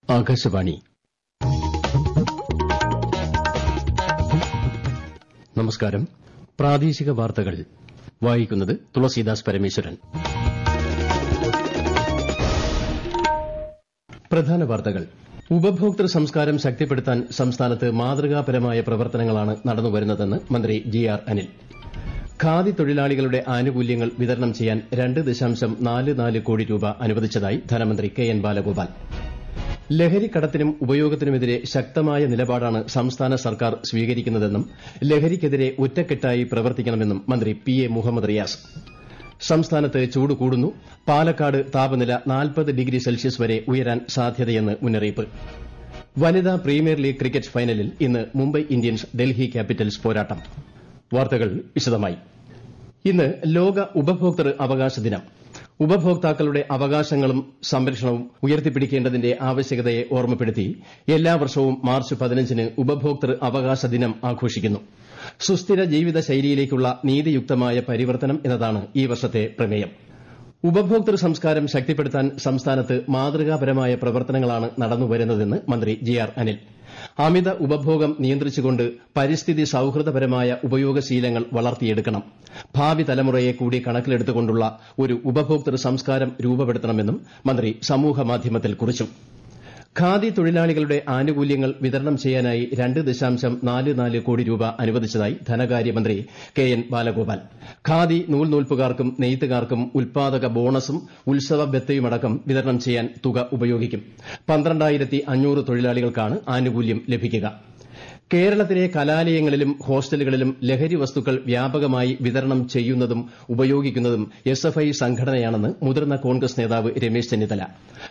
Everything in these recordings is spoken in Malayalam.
ആകാശവാണി. നമസ്കാരം. പ്രാദേശിക വാർത്തകൾ വായിക്കുന്നത് തുളസീദാസ് പരമേശ്വരൻ. പ്രധാന വാർത്തകൾ. ഉപഭോക്തൃ സംസ്കാരം ശക്തിപ്പെടുത്താൻ സംസ്ഥാനത്ത് മാതൃകാപരമായ പ്രവർത്തനങ്ങളാണ് നടന്നുവരുന്നതെന്ന് മന്ത്രി ജി.ആർ. അനിൽ. ഖാദി തൊഴിലാളികളുടെ ആനുകൂല്യങ്ങൾ വിതരണം ചെയ്യാൻ 2.44 കോടി രൂപ അനുവദിച്ചതായി ധനമന്ത്രി കെ.എൻ. ബാലഗോപാൽ. ലഹരിക്കടത്തിനും ഉപയോഗത്തിനുമെതിരെ ശക്തമായ നിലപാടാണ് സംസ്ഥാന സർക്കാർ സ്വീകരിക്കുന്നതെന്നും ലഹരിക്കെതിരെ ഒറ്റക്കെട്ടായി പ്രവർത്തിക്കണമെന്നും മന്ത്രി പി.എ. മുഹമ്മദ് റിയാസ്. സംസ്ഥാനത്ത് ചൂട് കൂടുന്നു. പാലക്കാട് താപനില 40 ഡിഗ്രി സെൽഷ്യസ് വരെ ഉയരാൻ സാധ്യതയെന്ന് മുന്നറിയിപ്പ്. വനിതാ പ്രീമിയർ ലീഗ് ക്രിക്കറ്റ് ഫൈനലിൽ ഇന്ന് മുംബൈ ഇന്ത്യൻസ് ഡൽഹി ക്യാപിറ്റൽസ് പോരാട്ടം. വാർത്തകൾ വിശദമായി. ഇന്ന് ലോക ഉപഭോക്തൃ അവകാശ ദിനം. ഉപഭോക്താക്കളുടെ അവകാശങ്ങളും സംരക്ഷണവും ഉയർത്തിപ്പിടിക്കേണ്ടതിന്റെ ആവശ്യകതയെ ഓർമ്മപ്പെടുത്തി എല്ലാ വർഷവും മാർച്ച് 15-ന് ഉപഭോക്തൃ അവകാശ ദിനം ആഘോഷിക്കുന്നു. സുസ്ഥിര ജീവിത ശൈലിയിലേക്കുള്ള നീതിയുക്തമായ പരിവർത്തനം എന്നതാണ് ഈ വർഷത്തെ പ്രമേയം. ഉപഭോക്തൃ സംസ്കാരം ശക്തിപ്പെടുത്താൻ സംസ്ഥാനത്ത് മാതൃകാപരമായ പ്രവർത്തനങ്ങളാണ് നടന്നുവരുന്നതെന്ന് മന്ത്രി ജി.ആർ. അനിൽ. അമിത ഉപഭോഗം നിയന്ത്രിച്ചുകൊണ്ട് പരിസ്ഥിതി സൌഹൃദപരമായ ഉപയോഗശീലങ്ങൾ വളർത്തിയെടുക്കണം. ഭാവി തലമുറയെ കൂടി കണക്കിലെടുത്തുകൊണ്ടുള്ള ഒരു ഉപഭോക്തൃ സംസ്കാരം രൂപപ്പെടുത്തണമെന്നും മന്ത്രി സമൂഹമാധ്യമത്തിൽ കുറിച്ചു. ഖാദി തൊഴിലാളികളുടെ ആനുകൂല്യങ്ങൾ വിതരണം ചെയ്യാനായി 2.44 കോടി രൂപ അനുവദിച്ചതായി ധനകാര്യമന്ത്രി കെ.എൻ. ബാലഗോപാൽ. ഖാദി നൂൽനൂൽപ്പുകാർക്കും നെയ്ത്തുകാർക്കും ഉൽപ്പാദക ബോണസും ഉത്സവ ബത്തയുമടക്കം വിതരണം ചെയ്യാൻ തുക ഉപയോഗിക്കും. 12,500 തൊഴിലാളികൾക്കാണ് ആനുകൂല്യം ലഭിക്കുക. കേരളത്തിലെ കലാലയങ്ങളിലും ഹോസ്റ്റലുകളിലും ലഹരി വസ്തുക്കൾ വ്യാപകമായി വിതരണം ചെയ്യുന്നതും ഉപയോഗിക്കുന്നതും എസ്എഫ്ഐ സംഘടനയാണെന്ന് മുതിർന്ന കോൺഗ്രസ് നേതാവ് രമേശ് ചെന്നിത്തല.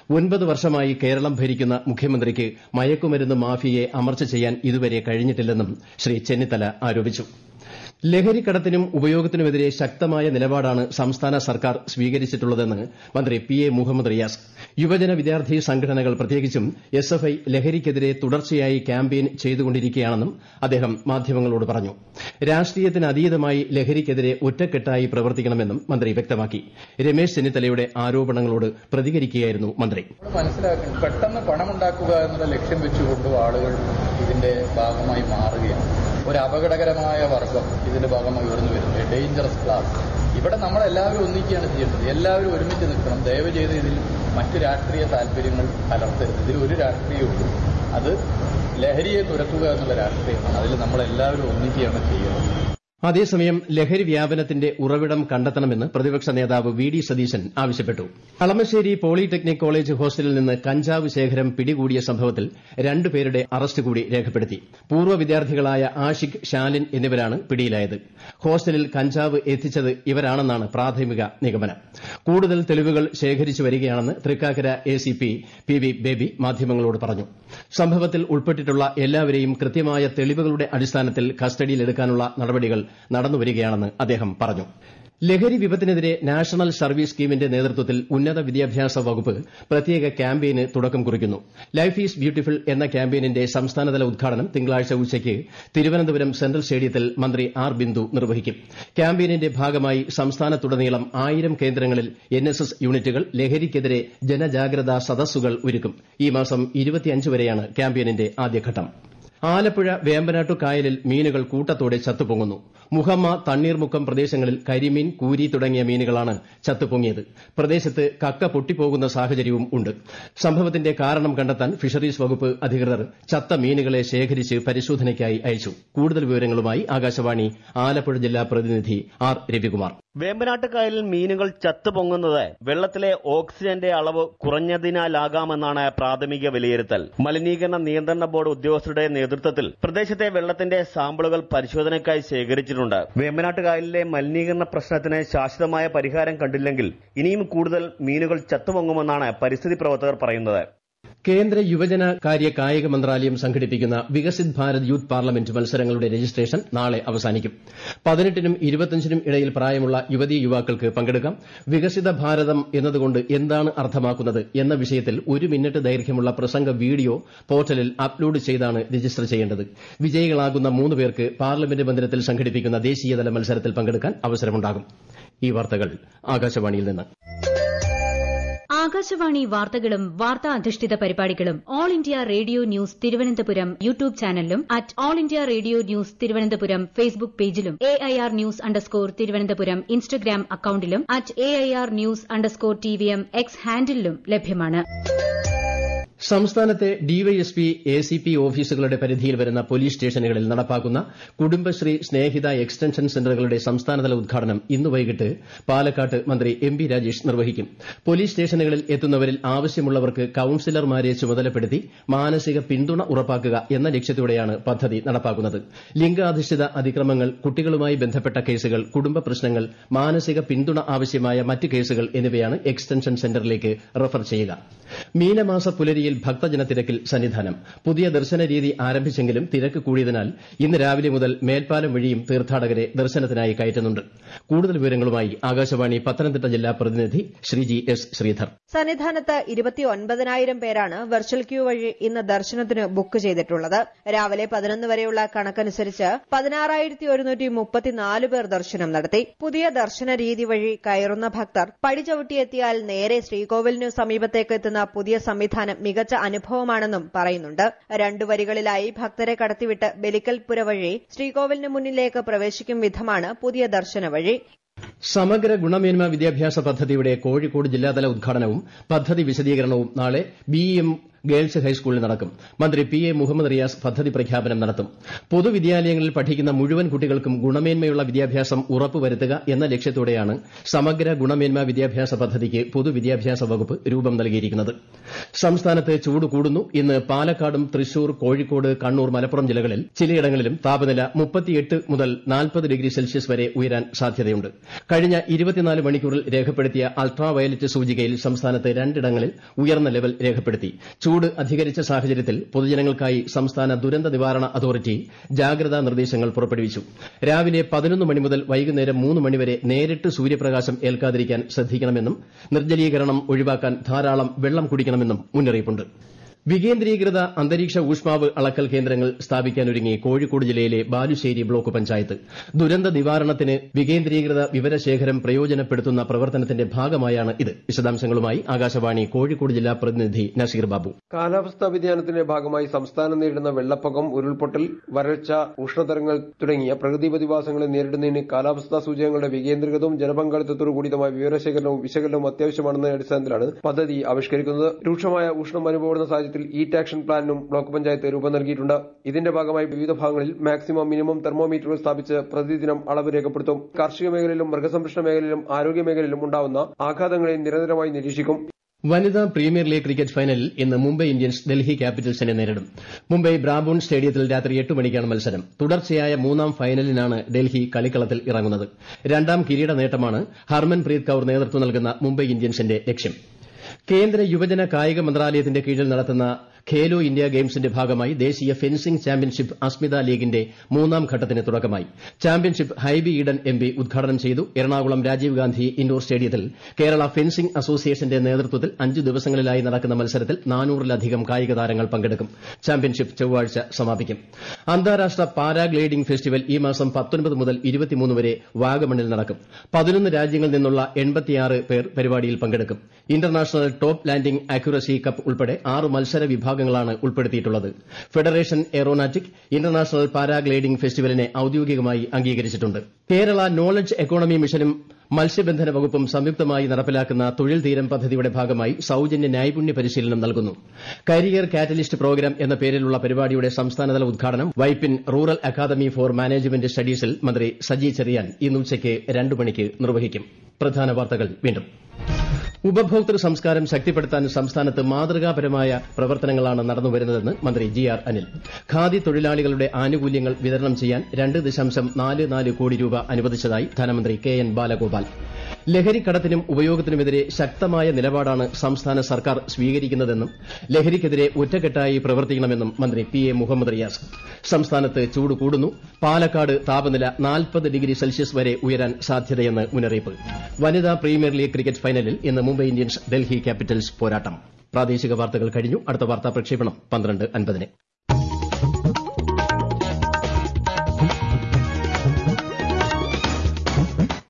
9 വർഷമായി കേരളം ഭരിക്കുന്ന മുഖ്യമന്ത്രിക്ക് മയക്കുമരുന്ന് മാഫിയയെ അമർച്ച ചെയ്യാൻ ഇതുവരെ കഴിഞ്ഞിട്ടില്ലെന്നും ശ്രീ ചെന്നിത്തല ആരോപിച്ചു. ലഹരിക്കടത്തിനും ഉപയോഗത്തിനുമെതിരെ ശക്തമായ നിലപാടാണ് സംസ്ഥാന സർക്കാർ സ്വീകരിച്ചിട്ടുള്ളതെന്ന് മന്ത്രി പി.എ. മുഹമ്മദ് റിയാസ്. യുവജന വിദ്യാർത്ഥി സംഘടനകൾ പ്രത്യേകിച്ചും എസ്എഫ്ഐ ലഹരിക്കെതിരെ തുടർച്ചയായി ക്യാമ്പയിൻ ചെയ്തുകൊണ്ടിരിക്കുകയാണെന്നും അദ്ദേഹം മാധ്യമങ്ങളോട് പറഞ്ഞു. രാഷ്ട്രീയത്തിനതീതമായി ലഹരിക്കെതിരെ ഒറ്റക്കെട്ടായി പ്രവർത്തിക്കണമെന്നും മന്ത്രി വ്യക്തമാക്കി. രമേശ് ചെന്നിത്തലയുടെ ആരോപണങ്ങളോട് പ്രതികരിക്കുകയായിരുന്നു മന്ത്രി. മനസ്സിലാക്കണം, പെട്ടെന്ന് പണമുണ്ടാക്കുക എന്നുള്ള ലക്ഷ്യം വെച്ചുകൊണ്ട് ആളുകൾ ഇതിന്റെ ഭാഗമായി മാറുകയാണ്. ഒരു അപകടകരമായ വർഗം ഇതിന്റെ ഭാഗമായി ഉയർന്നു വരുന്നത് ഡേഞ്ചറസ് ക്ലാസ്. ഇവിടെ നമ്മളെല്ലാവരും ഒന്നിക്കുകയാണ് ചെയ്യേണ്ടത്. എല്ലാവരും ഒരുമിച്ച് നിൽക്കണം. ദയവ് ചെയ്ത് ഇതിൽ മറ്റ് രാഷ്ട്രീയ താല്പര്യങ്ങൾ കലർത്തരുത്. ഇതിൽ ഒരു രാഷ്ട്രീയമുള്ളൂ, അത് ലഹരിയെ തുരത്തുക എന്നുള്ള രാഷ്ട്രീയമാണ്. അതിൽ നമ്മളെല്ലാവരും ഒന്നിക്കുകയാണ് ചെയ്യുന്നത്. അതേസമയം ലഹരി വ്യാപനത്തിന്റെ ഉറവിടം കണ്ടെത്തണമെന്ന് പ്രതിപക്ഷ നേതാവ് വി ഡി സതീശൻ ആവശ്യപ്പെട്ടു. കളമശ്ശേരി പോളിടെക്നിക് കോളേജ് ഹോസ്റ്റലിൽ നിന്ന് കഞ്ചാവ് ശേഖരം പിടികൂടിയ സംഭവത്തിൽ 2 പേരുടെ അറസ്റ്റ് കൂടി രേഖപ്പെടുത്തി. പൂർവ്വ വിദ്യാർത്ഥികളായ ആഷിഖ്, ഷാലിൻ എന്നിവരാണ് പിടിയിലായത്. ഹോസ്റ്റലിൽ കഞ്ചാവ് എത്തിച്ചത് ഇവരാണെന്നാണ് പ്രാഥമിക നിഗമനം. കൂടുതൽ തെളിവുകൾ ശേഖരിച്ചു വരികയാണെന്ന് തൃക്കാക്കര എസിപി പി.വി. ബേബി മാധ്യമങ്ങളോട് പറഞ്ഞു. സംഭവത്തിൽ ഉൾപ്പെട്ടിട്ടുള്ള എല്ലാവരെയും കൃത്യമായ തെളിവുകളുടെ അടിസ്ഥാനത്തിൽ കസ്റ്റഡിയിലെടുക്കാനുള്ള നടപടികൾ നടന്നുവരികയാണെന്ന് അദ്ദേഹം പറഞ്ഞു. ലഹരി വിപത്തിനെതിരെ നാഷണൽ സർവീസ് സ്കീമിന്റെ നേതൃത്വത്തിൽ ഉന്നത വിദ്യാഭ്യാസ വകുപ്പ് പ്രത്യേക ക്യാമ്പയിന് തുടക്കം കുറിക്കുന്നു. ലൈഫ് ഈസ് ബ്യൂട്ടിഫുൾ എന്ന ക്യാമ്പയിനിന്റെ സംസ്ഥാനതല ഉദ്ഘാടനം തിങ്കളാഴ്ച ഉച്ചയ്ക്ക് തിരുവനന്തപുരം സെൻട്രൽ സ്റ്റേഡിയത്തിൽ മന്ത്രി ആർ ബിന്ദു നിർവഹിക്കും. ക്യാമ്പയിനിന്റെ ഭാഗമായി സംസ്ഥാനത്തുടനീളം 1000 കേന്ദ്രങ്ങളിൽ എൻഎസ്എസ് യൂണിറ്റുകൾ ലഹരിക്കെതിരെ ജനജാഗ്രതാ സദസ്സുകൾ ഒരുക്കും. ഈ മാസം 25 വരെയാണ് ക്യാമ്പയിനിന്റെ ആദ്യഘട്ടം. ആലപ്പുഴ വേമ്പനാട്ടു കായലിൽ മീനുകൾ കൂട്ടത്തോടെ ചത്തുപൊങ്ങുന്നു. മുഹമ്മ, തണ്ണീർമുക്കം പ്രദേശങ്ങളിൽ കരിമീൻ, കൂരി തുടങ്ങിയ മീനുകളാണ് ചത്തുപൊങ്ങിയത്. പ്രദേശത്ത് കക്ക പൊട്ടിപ്പോകുന്ന സാഹചര്യവും ഉണ്ട്. സംഭവത്തിന്റെ കാരണം കണ്ടെത്താൻ ഫിഷറീസ് വകുപ്പ് അധികൃതർ ചത്ത മീനുകളെ ശേഖരിച്ച് പരിശോധനയ്ക്കായി അയച്ചു. കൂടുതൽ വിവരങ്ങളുമായി ആകാശവാണി ആലപ്പുഴ ജില്ലാ പ്രതിനിധി ആർ രവികുമാർ. വേമ്പനാട്ട് കായലിൽ മീനുകൾ ചത്തുപൊങ്ങുന്നത് വെള്ളത്തിലെ ഓക്സിജന്റെ അളവ് കുറഞ്ഞതിനാലാകാമെന്നാണ് പ്രാഥമിക വിലയിരുത്തൽ. മലിനീകരണ നിയന്ത്രണ ബോർഡ് ഉദ്യോഗസ്ഥരുടെ നേതൃത്വത്തിൽ പ്രദേശത്തെ വെള്ളത്തിന്റെ സാമ്പിളുകൾ പരിശോധനയ്ക്കായി ശേഖരിച്ചിട്ടുണ്ട്. വേമ്പനാട്ട് കായലിലെ മലിനീകരണ പ്രശ്നത്തിന് ശാശ്വതമായ പരിഹാരം കണ്ടില്ലെങ്കിൽ ഇനിയും കൂടുതൽ മീനുകൾ ചത്തുപൊങ്ങുമെന്നാണ് പരിസ്ഥിതി പ്രവർത്തകർ പറയുന്നത്. കേന്ദ്ര യുവജന കാര്യ കായിക മന്ത്രാലയം സംഘടിപ്പിക്കുന്ന വികസിത് ഭാരത് യൂത്ത് പാർലമെന്റ് മത്സരങ്ങളുടെ രജിസ്ട്രേഷൻ നാളെ അവസാനിക്കും. 18-നും 25-നും ഇടയിൽ പ്രായമുള്ള യുവതീ യുവാക്കൾക്ക് പങ്കെടുക്കാം. വികസിത ഭാരതം എന്നതുകൊണ്ട് എന്താണ് അർത്ഥമാക്കുന്നത് എന്ന വിഷയത്തിൽ 1 മിനിറ്റ് ദൈർഘ്യമുള്ള പ്രസംഗ വീഡിയോ പോർട്ടലിൽ അപ്ലോഡ് ചെയ്താണ് രജിസ്റ്റർ ചെയ്യേണ്ടത്. വിജയികളാകുന്ന 3 പേർക്ക് പാർലമെന്റ് മന്ദിരത്തിൽ സംഘടിപ്പിക്കുന്ന ദേശീയതല മത്സരത്തിൽ പങ്കെടുക്കാൻ അവസരമുണ്ടാകും. ഈ വാർത്തകൾ ആകാശവാണിയിൽ നിന്ന്. ആകാശവാണി വാർത്തകളും വാർത്താ അധിഷ്ഠിത പരിപാടികളും All India Radio News Thiruvananthapuram YouTube ചാനലിലും at All India Radio News Thiruvananthapuram Facebook പേജിലും AIR ന്യൂസ് _ തിരുവനന്തപുരം ഇൻസ്റ്റഗ്രാം അക്കൌണ്ടിലും at AIR news _ TVM X ഹാൻഡിലും ലഭ്യമാണ്. സംസ്ഥാനത്തെ ഡിവൈഎസ്പി ACP ഓഫീസുകളുടെ പരിധിയിൽ വരുന്ന പോലീസ് സ്റ്റേഷനുകളിൽ നടപ്പാക്കുന്ന കുടുംബശ്രീ സ്നേഹിത എക്സ്റ്റൻഷൻ സെന്ററുകളുടെ സംസ്ഥാനതല ഉദ്ഘാടനം ഇന്ന് വൈകിട്ട് പാലക്കാട്ട് മന്ത്രി MB രാജേഷ് നിർവഹിക്കും. പോലീസ് സ്റ്റേഷനുകളിൽ എത്തുന്നവരിൽ ആവശ്യമുള്ളവർക്ക് കൌൺസിലർമാരെ ചുമതലപ്പെടുത്തി മാനസിക പിന്തുണ ഉറപ്പാക്കുക എന്ന ലക്ഷ്യത്തോടെയാണ് പദ്ധതി നടപ്പാക്കുന്നത്. ലിംഗാധിഷ്ഠിത അതിക്രമങ്ങൾ, കുട്ടികളുമായി ബന്ധപ്പെട്ട കേസുകൾ, കുടുംബ പ്രശ്നങ്ങൾ, മാനസിക പിന്തുണ ആവശ്യമായ മറ്റ് കേസുകൾ എന്നിവയാണ് എക്സ്റ്റൻഷൻ സെന്ററിലേക്ക് റഫർ ചെയ്യുക. മീനമാസ പുലരിയിൽ ഭക്തജനത്തിരക്കിൽ സന്നിധാനം. പുതിയ ദർശന രീതി ആരംഭിച്ചെങ്കിലും തിരക്ക് കൂടിയതിനാൽ ഇന്ന് രാവിലെ മുതൽ മേൽപ്പാലം വഴിയും തീർത്ഥാടകരെ ദർശനത്തിനായി കയറ്റുന്നുണ്ട്. കൂടുതൽ വിവരങ്ങളുമായി ആകാശവാണി പത്തനംതിട്ട ജില്ലാ പ്രതിനിധി ശ്രീജി S. ശ്രീധർ. സന്നിധാനത്ത് 29,000 പേരാണ് വെർച്വൽ ക്യൂ വഴി ഇന്ന് ദർശനത്തിന് ബുക്ക് ചെയ്തിട്ടുള്ളത്. രാവിലെ 11 വരെയുള്ള കണക്കനുസരിച്ച് 16,134 പേർ ദർശനം നടത്തി. പുതിയ ദർശന രീതി വഴി കയറുന്ന ഭക്തർ പടി ചവിട്ടിയെത്തിയാൽ നേരെ ശ്രീകോവിലിനു സമീപത്തേക്ക് എത്തുന്ന പുതിയ സംവിധാനം മികച്ച അനുഭവമാണെന്നും പറയുന്നുണ്ട്. 2 വരികളിലായി ഭക്തരെ കടത്തിവിട്ട് ബലിക്കൽപുര വഴി ശ്രീകോവിലിന് മുന്നിലേക്ക് പ്രവേശിക്കും വിധമാണ് പുതിയ ദർശന വഴി. സമഗ്ര ഗുണമേന്മ വിദ്യാഭ്യാസ പദ്ധതിയുടെ കോഴിക്കോട് ജില്ലാതല ഉദ്ഘാടനവും പദ്ധതി വിശദീകരണവും നാളെ BEM ഗേൾസ് ഹൈസ്കൂളിൽ നടക്കും. മന്ത്രി PA മുഹമ്മദ് റിയാസ് പദ്ധതി പ്രഖ്യാപനം നടത്തും. പൊതുവിദ്യാലയങ്ങളിൽ പഠിക്കുന്ന മുഴുവൻ കുട്ടികൾക്കും ഗുണമേന്മയുള്ള വിദ്യാഭ്യാസം ഉറപ്പുവരുത്തുക എന്ന ലക്ഷ്യത്തോടെയാണ് സമഗ്ര ഗുണമേന്മ വിദ്യാഭ്യാസ പദ്ധതിക്ക് പൊതുവിദ്യാഭ്യാസ വകുപ്പ് രൂപം നൽകിയിരിക്കുന്നത്. സംസ്ഥാനത്ത് ചൂട് കൂടുന്നു. ഇന്ന് പാലക്കാടും തൃശൂർ, കോഴിക്കോട്, കണ്ണൂർ, മലപ്പുറം ജില്ലകളിൽ ചിലയിടങ്ങളിലും താപനില 38 മുതൽ 40 ഡിഗ്രി സെൽഷ്യസ് വരെ ഉയരാൻ സാധ്യതയുണ്ട്. കഴിഞ്ഞ 24 മണിക്കൂറിൽ രേഖപ്പെടുത്തിയ അൾട്രാ വയലറ്റ് സൂചികയിൽ സംസ്ഥാനത്ത് 2 ഇടങ്ങളിൽ ഉയർന്ന ലെവൽ രേഖപ്പെടുത്തി. ചൂട് അധികരിച്ച സാഹചര്യത്തിൽ പൊതുജനങ്ങൾക്കായി സംസ്ഥാന ദുരന്ത നിവാരണ അതോറിറ്റി ജാഗ്രതാ നിർദ്ദേശങ്ങൾ പുറപ്പെടുവിച്ചു. രാവിലെ 11 മണി മുതൽ വൈകുന്നേരം 3 മണിവരെ നേരിട്ട് സൂര്യപ്രകാശം ഏൽക്കാതിരിക്കാൻ ശ്രദ്ധിക്കണമെന്നും നിർജ്ജലീകരണം ഒഴിവാക്കാൻ ധാരാളം വെള്ളം കുടിക്കണമെന്നും മുന്നറിയിപ്പുണ്ട്. വികേന്ദ്രീകൃത അന്തരീക്ഷ ഊഷ്മാവ് അളക്കൽ കേന്ദ്രങ്ങൾ സ്ഥാപിക്കാനൊരുങ്ങി കോഴിക്കോട് ജില്ലയിലെ ബാലുശ്ശേരി ബ്ലോക്ക് പഞ്ചായത്ത്. ദുരന്ത നിവാരണത്തിന് വികേന്ദ്രീകൃത വിവരശേഖരം പ്രയോജനപ്പെടുത്തുന്ന പ്രവർത്തനത്തിന്റെ ഭാഗമായാണ് ഇത്. വിശദാംശങ്ങളുമായി ആകാശവാണി കോഴിക്കോട് ജില്ലാ പ്രതിനിധി നസീർ ബാബു. കാലാവസ്ഥാ വ്യതിയാനത്തിന്റെ ഭാഗമായി സംസ്ഥാനം നേരിടുന്ന വെള്ളപ്പൊക്കം, ഉരുൾപൊട്ടൽ, വരൾച്ച, ഉഷ്ണതരംഗങ്ങൾ തുടങ്ങിയ പ്രകൃതി പ്രതിഭാസങ്ങളെ നേരിടുന്നതിന് കാലാവസ്ഥാ സൂചകങ്ങളുടെ വികേന്ദ്രീകൃതവും ജനപങ്കാളിത്തത്തോടു കൂടിയതുമായ വിവരശേഖരണവും വിശകലനവും അത്യാവശ്യമാണെന്ന അടിസ്ഥാനത്തിലാണ് പദ്ധതി ആവിഷ്കരിക്കുന്നത്. രൂക്ഷമായ ഉഷ്ണം അനുഭവപ്പെടുന്ന സാഹചര്യത്തിൽ ഈറ്റ് ആക്ഷൻ പ്ലാനിനും ബ്ലോക്ക് പഞ്ചായത്ത് രൂപം നൽകിയിട്ടുണ്ട്. ഇതിന്റെ ഭാഗമായി വിവിധ ഭാഗങ്ങളിൽ മാക്സിമം, മിനിമം തെർമോമീറ്ററുകൾ സ്ഥാപിച്ച് പ്രതിദിനം അളവ് രേഖപ്പെടുത്തും. കാർഷിക മേഖലയിലും മൃഗസംരക്ഷണ മേഖലയിലും ആരോഗ്യ മേഖലയിലും ഉണ്ടാവുന്ന ആഘാതങ്ങളെ നിരന്തരമായി നിരീക്ഷിക്കും. വനിതാ പ്രീമിയർ ലീഗ് ക്രിക്കറ്റ് ഫൈനലിൽ ഇന്ന് മുംബൈ ഇന്ത്യൻസ് ഡൽഹി ക്യാപിറ്റൽസിനെ നേരിടും. മുംബൈ ബ്രാബോൺ സ്റ്റേഡിയത്തിൽ രാത്രി 8 മണിക്കാണ് മത്സരം. തുടർച്ചയായ 3ാം ഫൈനലിനാണ് ഡൽഹി കളിക്കളത്തിൽ ഇറങ്ങുന്നത്. 2ാം കിരീട നേട്ടമാണ് ഹർമൻപ്രീത് കൌർ നേതൃത്വം നൽകുന്ന മുംബൈ ഇന്ത്യൻസിന്റെ ലക്ഷ്യം. കേന്ദ്ര യുവജന കായിക മന്ത്രാലയത്തിന്റെ കീഴിൽ നടത്തുന്ന ഖേലോ ഇന്ത്യ ഗെയിംസിന്റെ ഭാഗമായി ദേശീയ ഫെൻസിംഗ് ചാമ്പ്യൻഷിപ്പ് അസ്മിത ലീഗിന്റെ 3ാം ഘട്ടത്തിന് തുടക്കമായി. ചാമ്പ്യൻഷിപ്പ് ഹൈബി ഈഡൻ MP ഉദ്ഘാടനം ചെയ്തു. എറണാകുളം രാജീവ് ഗാന്ധി ഇൻഡോർ സ്റ്റേഡിയത്തിൽ കേരള ഫെൻസിംഗ് അസോസിയേഷന്റെ നേതൃത്വത്തിൽ 5 ദിവസങ്ങളിലായി നടക്കുന്ന മത്സരത്തിൽ 400-ലധികം കായിക താരങ്ങൾ പങ്കെടുക്കും. ചാമ്പ്യൻഷിപ്പ് ചൊവ്വാഴ്ച സമാപിക്കും. അന്താരാഷ്ട്ര പാരാഗ്ലൈഡിംഗ് ഫെസ്റ്റിവൽ ഈ മാസം 19 മുതൽ 23 വരെ വാഗമണിൽ നടക്കും. 11 രാജ്യങ്ങളിൽ നിന്നുള്ള 86 പേർ പരിപാടിയിൽ പങ്കെടുക്കും. International top landing accuracy cup ഉൾപ്പെടെ 6 മത്സര വിഭാഗങ്ങളാണ് ഉൾപ്പെടുത്തിയിട്ടുള്ളത്. ഫെഡറേഷൻ എയ്റോനാറ്റിക് ഇന്റർനാഷണൽ പാരാഗ്ലൈഡിംഗ് ഫെസ്റ്റിവലിനെ ഔദ്യോഗികമായി അംഗീകരിച്ചിട്ടുണ്ട്. കേരള നോളജ് എക്കോണമി മിഷനും മത്സ്യബന്ധന വകുപ്പും സംയുക്തമായി നടപ്പിലാക്കുന്ന തൊഴിൽ തീരം പദ്ധതിയുടെ ഭാഗമായി സൌജന്യ നൈപുണ്യ പരിശീലനം നൽകുന്നു. കരിയർ കാറ്റലിസ്റ്റ് പ്രോഗ്രാം എന്ന പേരിലുള്ള പരിപാടിയുടെ സംസ്ഥാനതല ഉദ്ഘാടനം Vypin rural academy for management സ്റ്റഡീസിൽ മന്ത്രി സജി ചെറിയാൻ ഇന്ന് ഉച്ചയ്ക്ക് 2 മണിക്ക് നിർവഹിക്കും. പ്രധാന വാർത്തകൾ വീണ്ടും. ഉപഭോക്തൃ സംസ്കാരം ശക്തിപ്പെടുത്താൻ സംസ്ഥാനത്ത് മാതൃകാപരമായ പ്രവർത്തനങ്ങളാണ് നടന്നുവരുന്നതെന്ന് മന്ത്രി GR അനിൽ. ഖാദി തൊഴിലാളികളുടെ ആനുകൂല്യങ്ങൾ വിതരണം ചെയ്യാൻ 2.44 കോടി രൂപ അനുവദിച്ചതായി ധനമന്ത്രി KN ബാലഗോപാൽ. ലഹരിക്കടത്തിനും ഉപയോഗത്തിനുമെതിരെ ശക്തമായ നിലപാടാണ് സംസ്ഥാന സർക്കാർ സ്വീകരിക്കുന്നതെന്നും ലഹരിക്കെതിരെ ഒറ്റക്കെട്ടായി പ്രവർത്തിക്കണമെന്നും മന്ത്രി PA മുഹമ്മദ് റിയാസ്. സംസ്ഥാനത്ത് ചൂട് കൂടുന്നു. പാലക്കാട് താപനില 40 ഡിഗ്രി സെൽഷ്യസ് വരെ ഉയരാൻ സാധ്യതയെന്ന് മുന്നറിയിപ്പ്. വനിതാ പ്രീമിയർ ലീഗ് ക്രിക്കറ്റ് ഫൈനലിൽ ഇന്ന് മുംബൈ ഇന്ത്യൻസ് ഡൽഹി ക്യാപിറ്റൽസ് പോരാട്ടം. പ്രാദേശിക വാർത്തകൾ കഴിഞ്ഞു. അടുത്ത വാർത്താ പ്രക്ഷേപണം 12:50.